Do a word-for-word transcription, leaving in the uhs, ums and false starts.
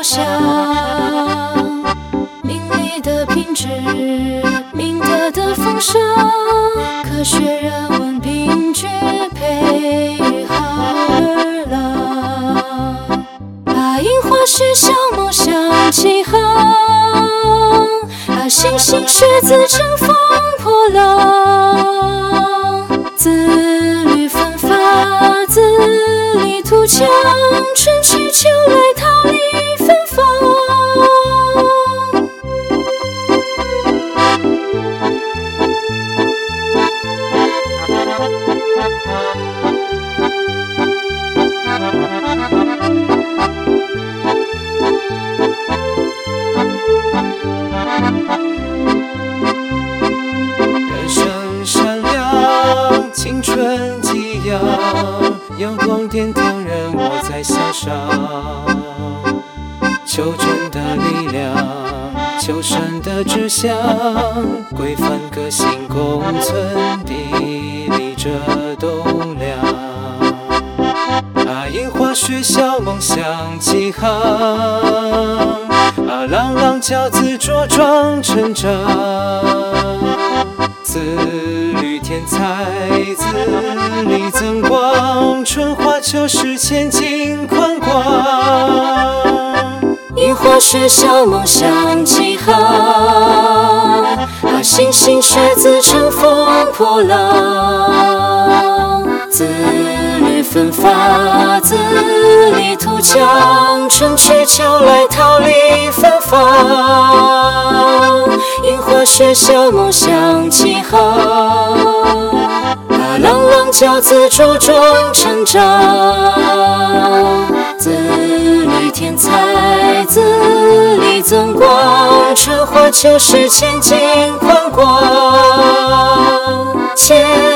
想，命里的品质，明德的风尚，科学人文并具培育好儿郎。把樱花学校梦想起航，把星星学子乘风破浪。自律奋发，自立图强，春去秋来桃李芬芳。 人生闪亮，青春激扬，阳光点亮人我在向上。求真的力量，求善的志向，规范个性共存，砥砺着栋梁。啊，樱花学校梦想起航，啊，朗朗骄子茁壮成长。自律添彩，自立增光，春华秋实前景宽广。 樱花学校梦想起航，啊，星星学子乘风破浪。自律奋发，自立图强，春去秋来桃李芬芳。樱花学校梦想起航，啊，朗朗骄子茁壮成长。自律添彩，自立增光，春华秋实前景宽广。前